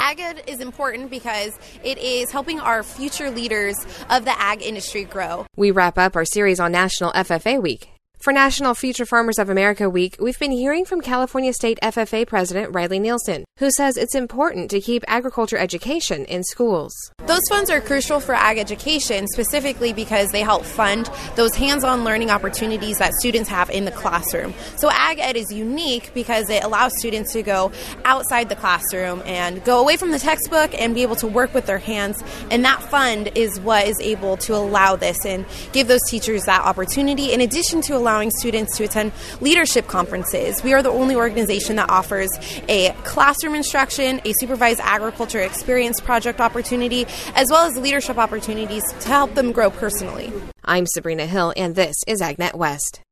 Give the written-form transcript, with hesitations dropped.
Ag Ed is important because it is helping our future leaders of the ag industry grow. We wrap up our series on National FFA Week. For National Future Farmers of America Week, we've been hearing from California State FFA President Riley Nielsen, who says it's important to keep agriculture education in schools. Those funds are crucial for ag education, specifically because they help fund those hands-on learning opportunities that students have in the classroom. So Ag Ed is unique because it allows students to go outside the classroom and go away from the textbook and be able to work with their hands. And that fund is what is able to allow this and give those teachers that opportunity, in addition to allowing students to attend leadership conferences. We are the only organization that offers a classroom instruction, a supervised agriculture experience project opportunity, as well as leadership opportunities to help them grow personally. I'm Sabrina Hill, and this is AgNet West.